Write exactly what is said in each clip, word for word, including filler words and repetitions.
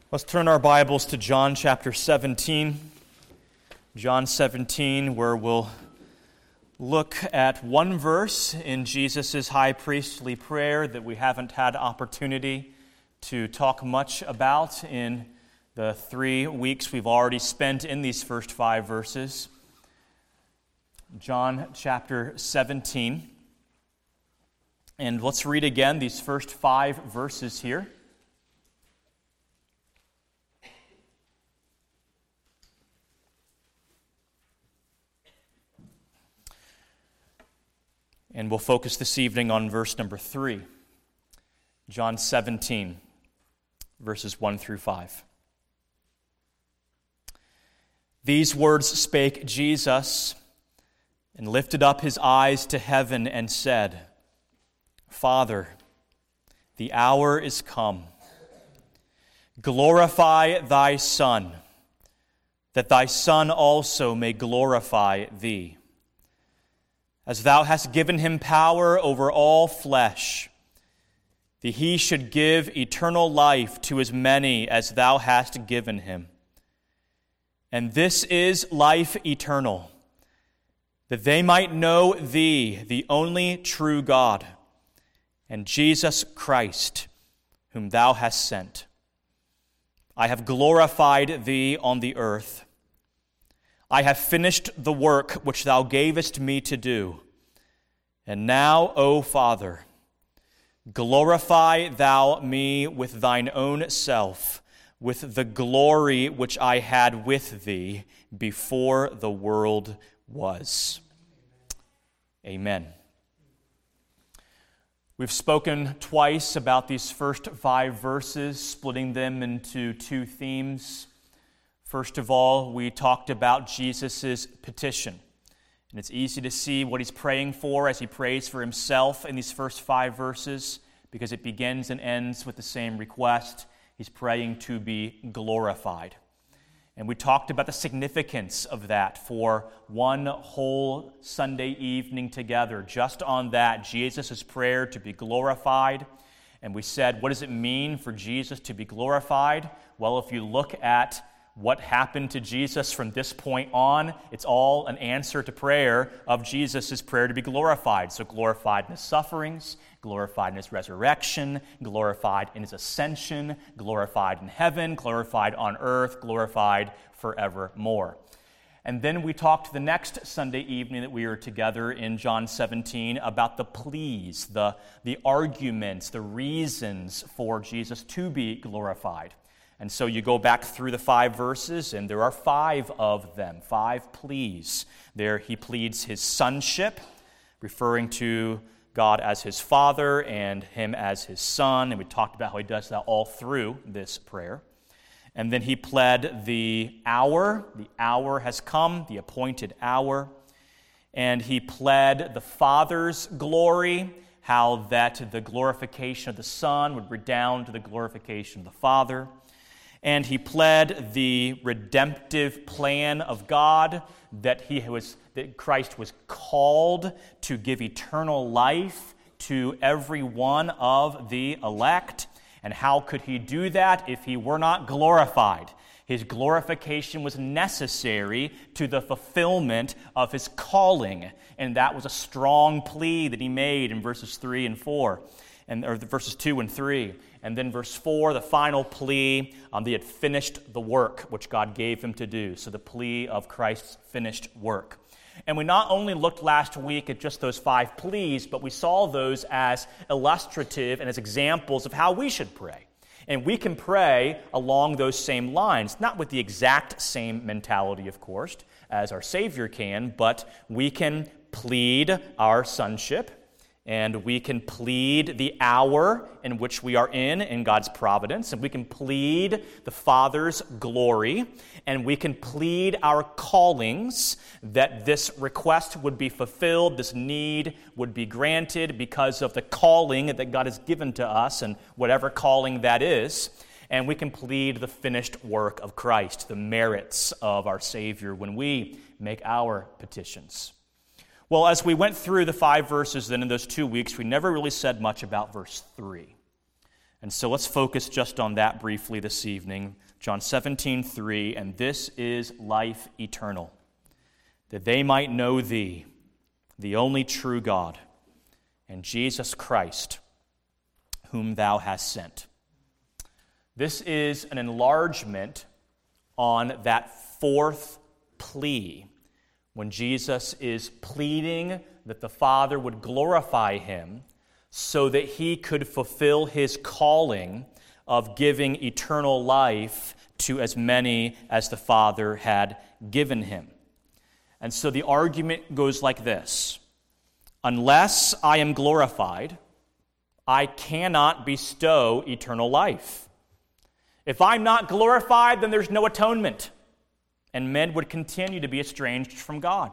Let's turn our Bibles to John chapter seventeen. John seventeen, where we'll look at one verse in Jesus' high priestly prayer that we haven't had opportunity to talk much about in the three weeks we've already spent in these first five verses. John chapter seventeen. And let's read again these first five verses here. And we'll focus this evening on verse number three. John seventeen, verses one through five. These words spake Jesus, and lifted up his eyes to heaven, and said, Father, the hour is come. Glorify thy Son, that thy Son also may glorify thee. As thou hast given him power over all flesh, that he should give eternal life to as many as thou hast given him. And this is life eternal, that they might know thee, the only true God, and Jesus Christ, whom thou hast sent. I have glorified thee on the earth. I have finished the work which thou gavest me to do. And now, O Father, glorify thou me with thine own self, with the glory which I had with thee before the world was. Amen. We've spoken twice about these first five verses, splitting them into two themes. First of all, we talked about Jesus' petition. And it's easy to see what he's praying for as he prays for himself in these first five verses, because it begins and ends with the same request. He's praying to be glorified. And we talked about the significance of that for one whole Sunday evening together, just on that, Jesus' prayer to be glorified. And we said, what does it mean for Jesus to be glorified? Well, if you look at what happened to Jesus from this point on, it's all an answer to prayer of Jesus' prayer to be glorified. So glorified in his sufferings, glorified in his resurrection, glorified in his ascension, glorified in heaven, glorified on earth, glorified forevermore. And then we talked the next Sunday evening that we were together in John seventeen about the pleas, the, the arguments, the reasons for Jesus to be glorified. And so you go back through the five verses, and there are five of them, five pleas. There he pleads his sonship, referring to God as his Father and him as his Son. And we talked about how he does that all through this prayer. And then he pled the hour. The hour has come, the appointed hour. And he pled the Father's glory, how that the glorification of the Son would redound to the glorification of the Father. And he pled the redemptive plan of God, that he was that Christ was called to give eternal life to every one of the elect. And how could he do that if he were not glorified? His glorification was necessary to the fulfillment of his calling. And that was a strong plea that he made in verses three and four, and or verses two and three. And then verse four, the final plea, um, he had finished the work which God gave him to do. So the plea of Christ's finished work. And we not only looked last week at just those five pleas, but we saw those as illustrative and as examples of how we should pray. And we can pray along those same lines, not with the exact same mentality, of course, as our Savior can, but we can plead our sonship, and we can plead the hour in which we are in, in God's providence, and we can plead the Father's glory, and we can plead our callings, that this request would be fulfilled, this need would be granted because of the calling that God has given to us, and whatever calling that is. And we can plead the finished work of Christ, the merits of our Savior, when we make our petitions. Well, as we went through the five verses then in those two weeks, we never really said much about verse three. And so let's focus just on that briefly this evening. John seventeen, three, and this is life eternal, that they might know thee, the only true God, and Jesus Christ, whom thou hast sent. This is an enlargement on that fourth plea, when Jesus is pleading that the Father would glorify him so that he could fulfill his calling of giving eternal life to as many as the Father had given him. And so the argument goes like this: unless I am glorified, I cannot bestow eternal life. If I'm not glorified, then there's no atonement, and men would continue to be estranged from God.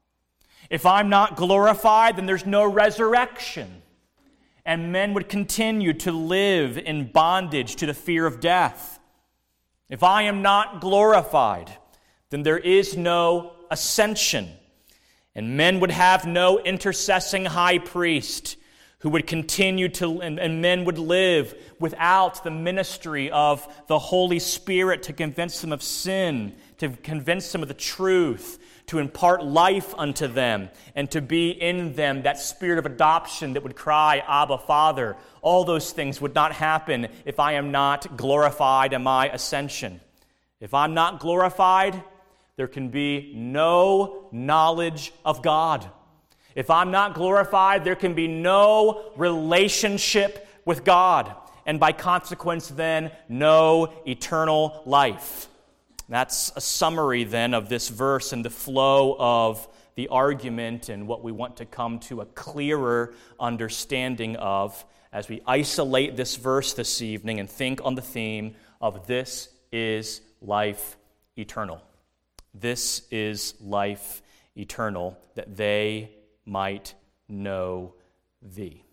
If I'm not glorified, then there's no resurrection, and men would continue to live in bondage to the fear of death. If I am not glorified, then there is no ascension, and men would have no intercessing high priest who would continue to, and, and men would live without the ministry of the Holy Spirit to convince them of sin, to convince them of the truth, to impart life unto them, and to be in them that spirit of adoption that would cry, Abba, Father. All those things would not happen if I am not glorified in my ascension. If I'm not glorified, there can be no knowledge of God. If I'm not glorified, there can be no relationship with God, and by consequence then, no eternal life. That's a summary then of this verse and the flow of the argument and what we want to come to a clearer understanding of as we isolate this verse this evening and think on the theme of this is life eternal. This is life eternal, that they might know thee.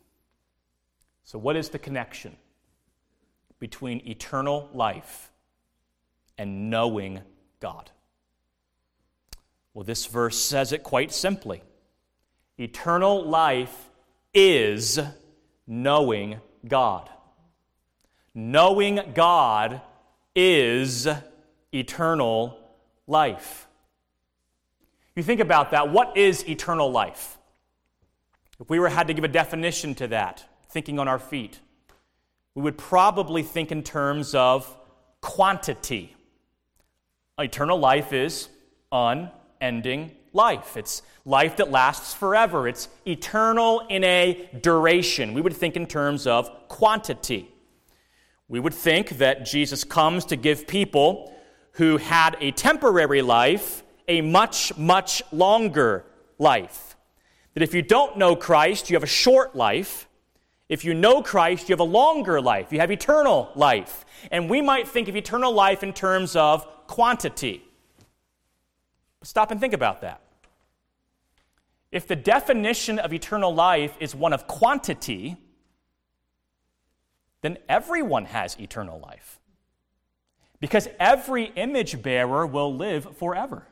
So what is the connection between eternal life and knowing God? Well, this verse says it quite simply. Eternal life is knowing God. Knowing God is eternal life. You think about that. What is eternal life? If we were had to give a definition to that, thinking on our feet, we would probably think in terms of quantity. Eternal life is unending life. It's life that lasts forever. It's eternal in a duration. We would think in terms of quantity. We would think that Jesus comes to give people who had a temporary life a much, much longer life. That if you don't know Christ, you have a short life. If you know Christ, you have a longer life. You have eternal life. And we might think of eternal life in terms of quantity. Stop and think about that. If the definition of eternal life is one of quantity, then everyone has eternal life. Because every image bearer will live forever.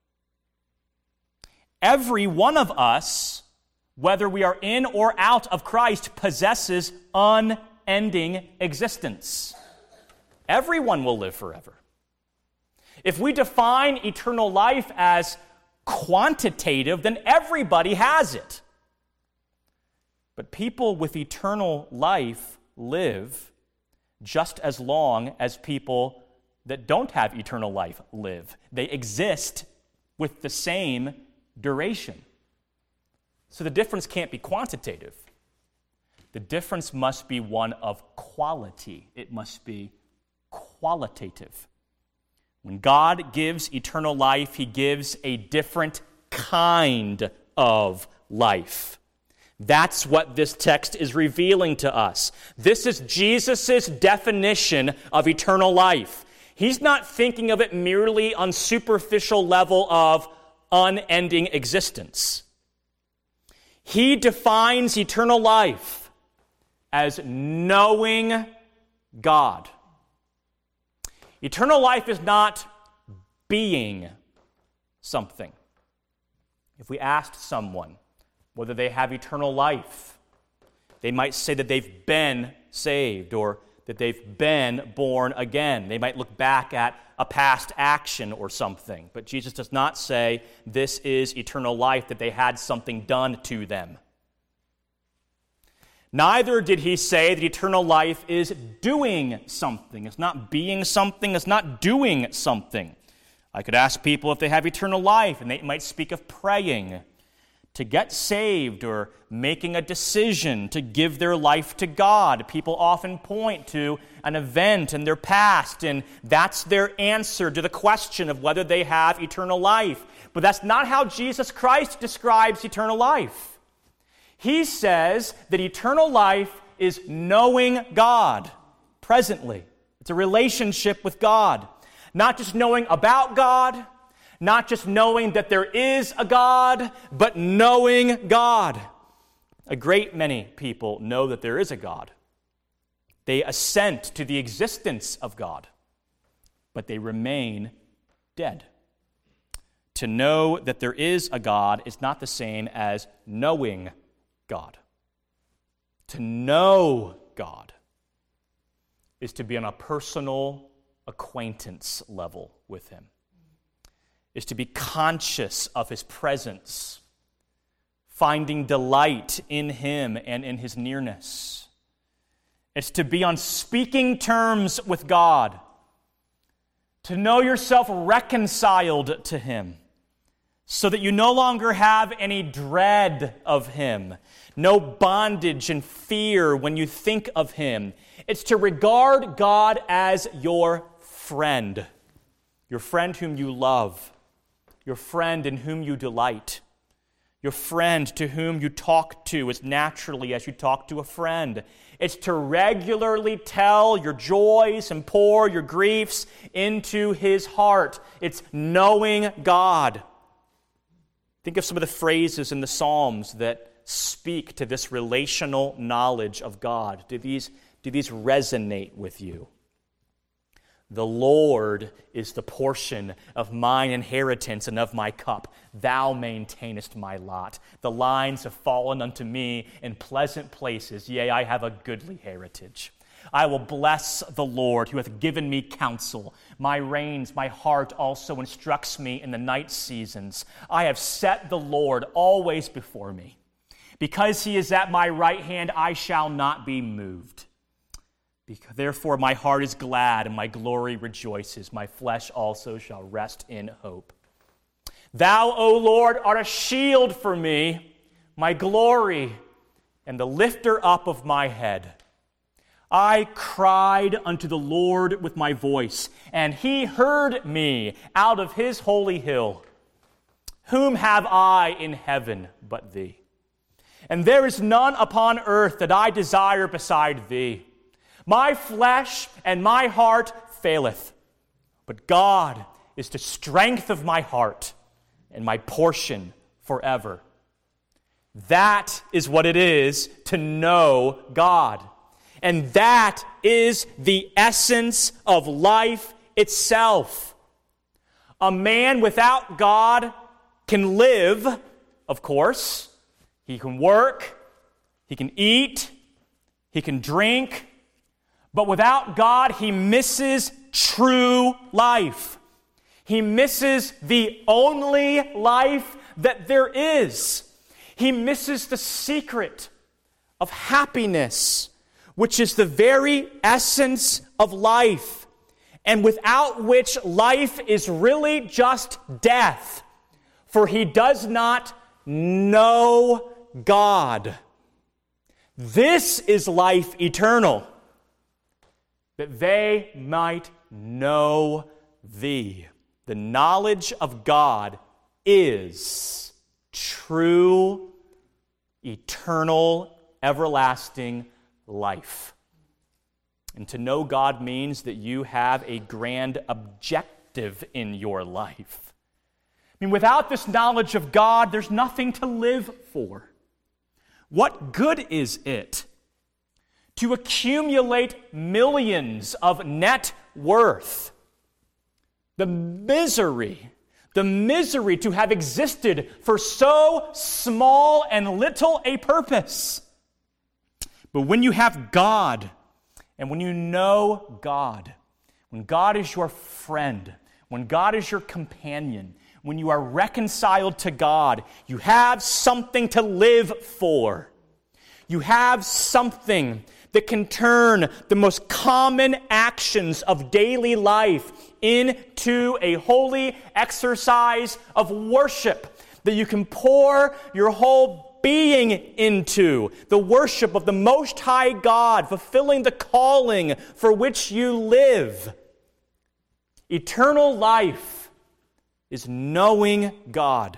Every one of us, whether we are in or out of Christ, possesses unending existence. Everyone will live forever. If we define eternal life as quantitative, then everybody has it. But people with eternal life live just as long as people that don't have eternal life live. They exist with the same duration. So the difference can't be quantitative. The difference must be one of quality. It must be qualitative. When God gives eternal life, he gives a different kind of life. That's what this text is revealing to us. This is Jesus' definition of eternal life. He's not thinking of it merely on superficial level of unending existence. He defines eternal life as knowing God. Eternal life is not being something. If we asked someone whether they have eternal life, they might say that they've been saved, or that they've been born again. They might look back at a past action or something, but Jesus does not say this is eternal life, that they had something done to them. Neither did he say that eternal life is doing something. It's not being something, it's not doing something. I could ask people if they have eternal life, and they might speak of praying to get saved or making a decision to give their life to God. People often point to an event in their past, and that's their answer to the question of whether they have eternal life. But that's not how Jesus Christ describes eternal life. He says that eternal life is knowing God presently. It's a relationship with God. Not just knowing about God, not just knowing that there is a God, but knowing God. A great many people know that there is a God. They assent to the existence of God, but they remain dead. To know that there is a God is not the same as knowing God. To know God is to be on a personal acquaintance level with Him, is to be conscious of His presence, finding delight in Him and in His nearness. It's to be on speaking terms with God, to know yourself reconciled to Him, so that you no longer have any dread of Him, no bondage and fear when you think of Him. It's to regard God as your friend, your friend whom you love, your friend in whom you delight, your friend to whom you talk to as naturally as you talk to a friend. It's to regularly tell your joys and pour your griefs into His heart. It's knowing God. Think of some of the phrases in the Psalms that speak to this relational knowledge of God. Do these, do these resonate with you? The Lord is the portion of mine inheritance and of my cup. Thou maintainest my lot. The lines have fallen unto me in pleasant places. Yea, I have a goodly heritage. I will bless the Lord who hath given me counsel. My reins, my heart also instructs me in the night seasons. I have set the Lord always before me. Because He is at my right hand, I shall not be moved. Because, therefore, my heart is glad and my glory rejoices. My flesh also shall rest in hope. Thou, O Lord, art a shield for me, my glory, and the lifter up of my head. I cried unto the Lord with my voice, and He heard me out of His holy hill. Whom have I in heaven but Thee? And there is none upon earth that I desire beside Thee. My flesh and my heart faileth, but God is the strength of my heart and my portion forever. That is what it is to know God. And that is the essence of life itself. A man without God can live, of course. He can work, he can eat, he can drink, but without God, he misses true life. He misses the only life that there is. He misses the secret of happiness, which is the very essence of life, and without which life is really just death, for he does not know God. This is life eternal, that they might know Thee. The knowledge of God is true, eternal, everlasting life. And to know God means that you have a grand objective in your life. I mean, without this knowledge of God, there's nothing to live for. What good is it to accumulate millions of net worth? The misery, the misery to have existed for so small and little a purpose. But when you have God And when you know God, when God is your friend, when God is your companion, when you are reconciled to God, you have something to live for. You have something that can turn the most common actions of daily life into a holy exercise of worship that you can pour your whole being into, the worship of the Most High God, fulfilling the calling for which you live. Eternal life is knowing God.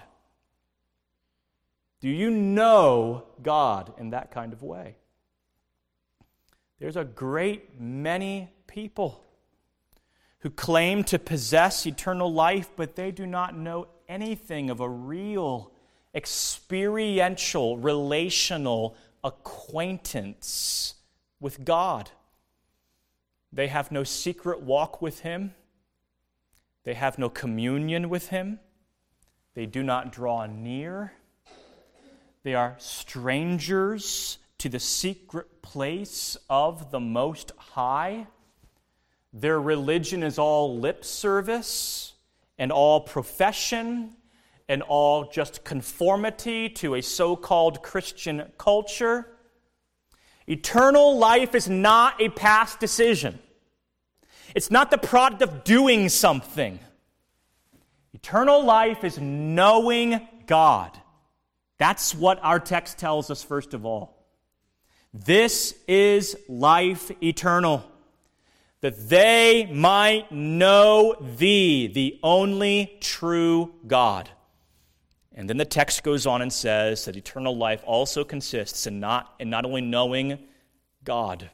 Do you know God in that kind of way? There's a great many people who claim to possess eternal life, but they do not know anything of a real, experiential, relational acquaintance with God. They have no secret walk with Him. They have no communion with Him. They do not draw near. They are strangers to the secret place of the Most High. Their religion is all lip service and all profession and all just conformity to a so-called Christian culture. Eternal life is not a past decision. It's not the product of doing something. Eternal life is knowing God. That's what our text tells us first of all. This is life eternal, that they might know Thee, the only true God. And then the text goes on and says that eternal life also consists in not, in not only knowing God,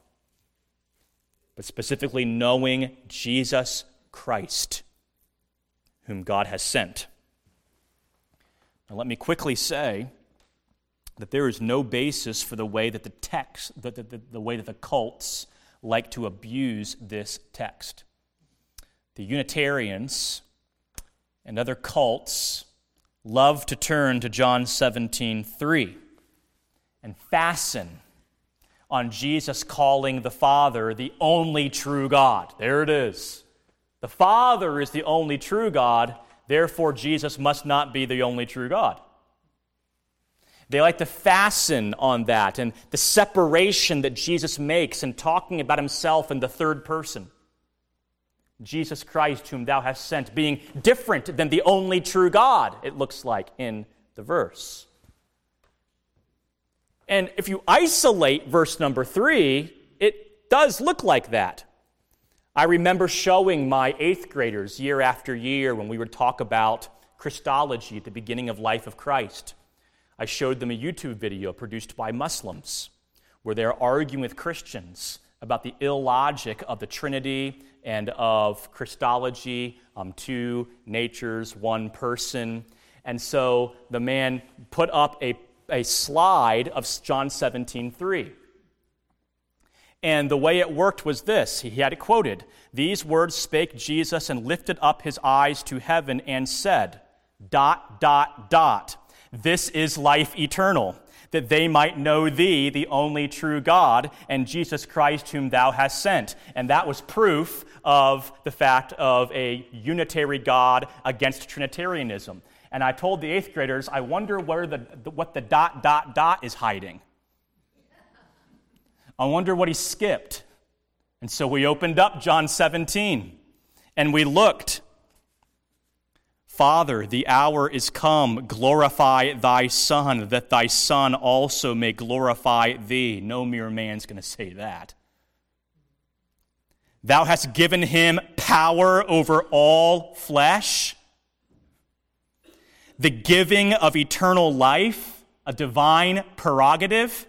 but specifically knowing Jesus Christ, whom God has sent. Now let me quickly say that there is no basis for the way that the text, the, the, the, the way that the cults like to abuse this text. The Unitarians and other cults love to turn to John seventeen three and fasten on Jesus calling the Father the only true God. There it is. The Father is the only true God, therefore Jesus must not be the only true God. They like to fasten on that and the separation that Jesus makes in talking about himself in the third person. Jesus Christ, whom thou hast sent, being different than the only true God, it looks like in the verse. And if you isolate verse number three, it does look like that. I remember showing my eighth graders year after year when we would talk about Christology at the beginning of Life of Christ. I showed them a YouTube video produced by Muslims where they're arguing with Christians about the illogic of the Trinity and of Christology, um, two natures, one person. And so the man put up a, a slide of John seventeen three. And the way it worked was this. He had it quoted. These words spake Jesus and lifted up his eyes to heaven and said, dot, dot, dot. This is life eternal, that they might know thee, the only true God, and Jesus Christ whom thou hast sent. And that was proof of the fact of a unitary God against Trinitarianism. And I told the eighth graders, I wonder where the, what the dot, dot, dot is hiding. I wonder what he skipped. And so we opened up John seventeen, and we looked. Father, the hour is come, glorify thy Son, that thy Son also may glorify thee. No mere man's going to say that. Thou hast given him power over all flesh. The giving of eternal life, a divine prerogative.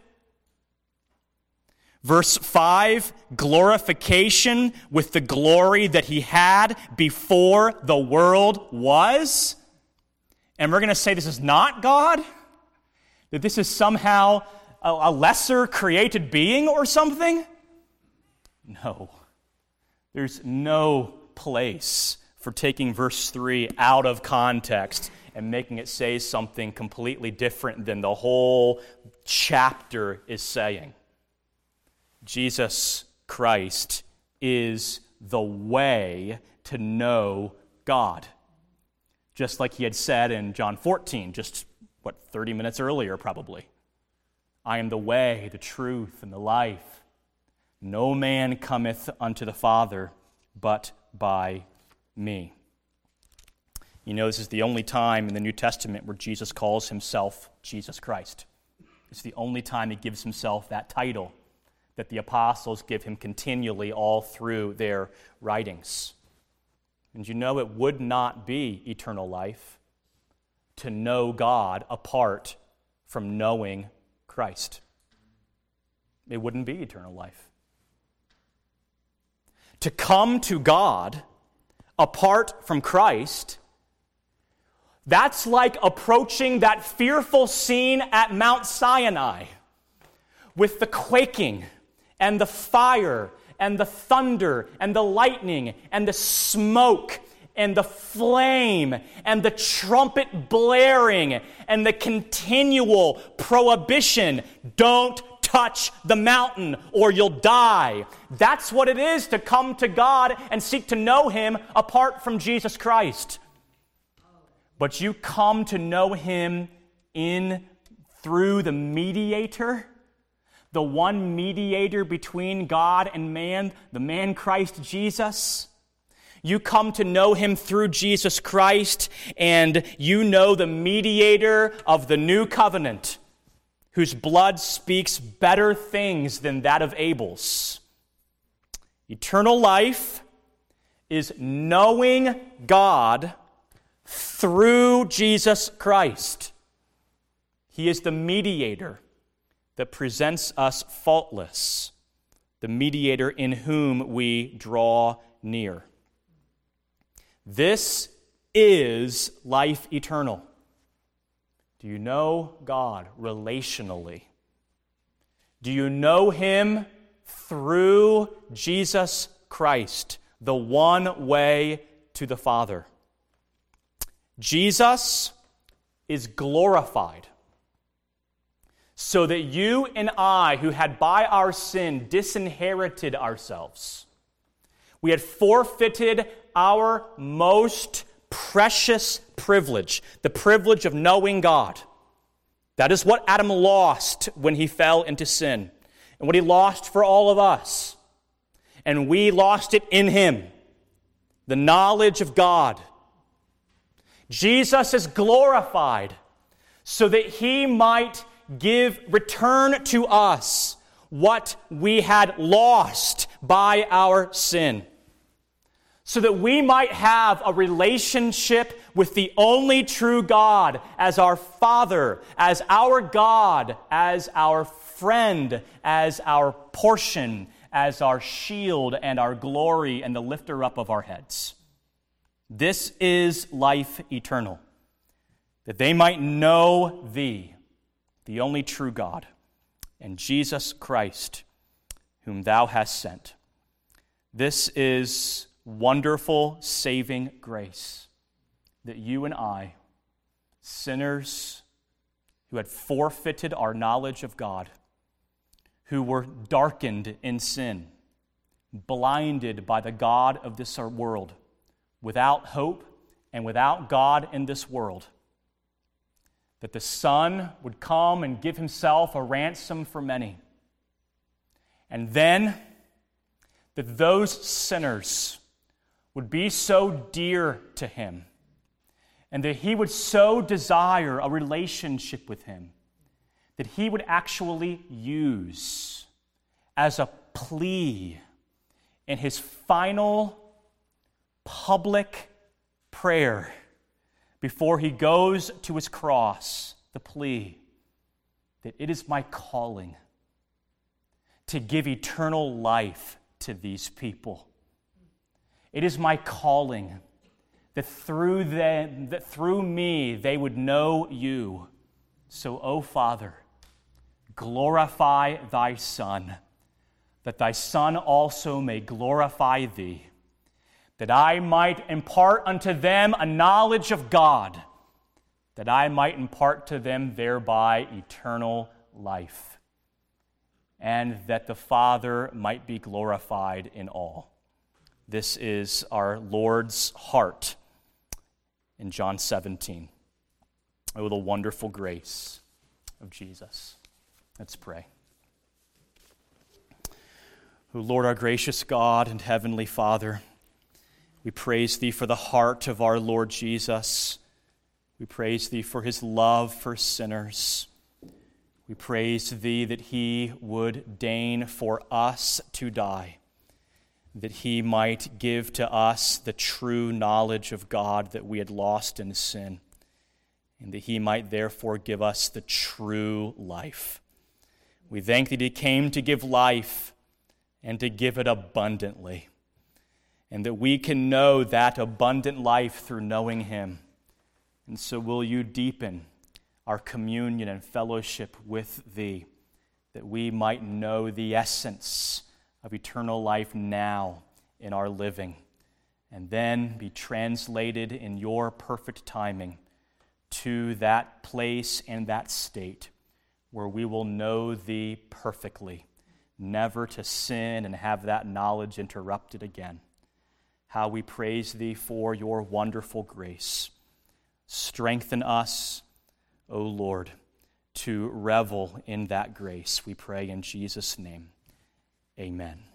Verse five, glorification with the glory that he had before the world was. And we're going to say this is not God? That this is somehow a, a lesser created being or something? No. There's no place for taking verse three out of context and making it say something completely different than the whole chapter is saying. Jesus Christ is the way to know God. Just like he had said in John fourteen, just, what, thirty minutes earlier probably. I am the way, the truth, and the life. No man cometh unto the Father but by me. You know, this is the only time in the New Testament where Jesus calls himself Jesus Christ. It's the only time he gives himself that title that the apostles give him continually all through their writings. And you know, it would not be eternal life to know God apart from knowing Christ. It wouldn't be eternal life. To come to God apart from Christ, that's like approaching that fearful scene at Mount Sinai with the quaking and the fire and the thunder and the lightning and the smoke and the flame and the trumpet blaring and the continual prohibition, don't touch the mountain or you'll die. That's what it is to come to God and seek to know him apart from Jesus Christ. But you come to know him in through the mediator, the one mediator between God and man, the man Christ Jesus. You come to know him through Jesus Christ, and you know the mediator of the new covenant, whose blood speaks better things than that of Abel's. Eternal life is knowing God through Jesus Christ. He is the mediator that presents us faultless, the mediator in whom we draw near. This is life eternal. Do you know God relationally? Do you know him through Jesus Christ, the one way to the Father? Jesus is glorified so that you and I, who had by our sin disinherited ourselves, we had forfeited our most precious privilege, the privilege of knowing God. That is what Adam lost when he fell into sin, and what he lost for all of us. And we lost it in him, the knowledge of God. Jesus is glorified so that he might give, return to us what we had lost by our sin, so that we might have a relationship with the only true God as our Father, as our God, as our friend, as our portion, as our shield and our glory and the lifter up of our heads. This is life eternal, that they might know thee, the only true God, and Jesus Christ, whom thou hast sent. This is wonderful saving grace, that you and I, sinners who had forfeited our knowledge of God, who were darkened in sin, blinded by the God of this world, without hope and without God in this world, that the Son would come and give himself a ransom for many. And then that those sinners would be so dear to him, and that he would so desire a relationship with him, that he would actually use as a plea in his final public prayer before he goes to his cross, the plea that it is my calling to give eternal life to these people. It is my calling that through them, that through me they would know you. So, O Father, glorify thy Son, that thy Son also may glorify thee, that I might impart unto them a knowledge of God, that I might impart to them thereby eternal life. and that the Father might be glorified in all. This is our Lord's heart in John seventeen. Oh, the wonderful grace of Jesus. Let's pray. O Lord, our gracious God and heavenly Father, we praise Thee for the heart of our Lord Jesus. We praise Thee for His love for sinners. We praise Thee that He would deign for us to die, that He might give to us the true knowledge of God that we had lost in sin, and that He might therefore give us the true life. We thank Thee that He came to give life and to give it abundantly, and that we can know that abundant life through knowing Him. And so will You deepen our communion and fellowship with Thee, that we might know the essence of eternal life now in our living, and then be translated in Your perfect timing to that place and that state where we will know Thee perfectly, never to sin and have that knowledge interrupted again. How we praise Thee for Your wonderful grace. Strengthen us, O Lord, to revel in that grace, we pray in Jesus' name. Amen.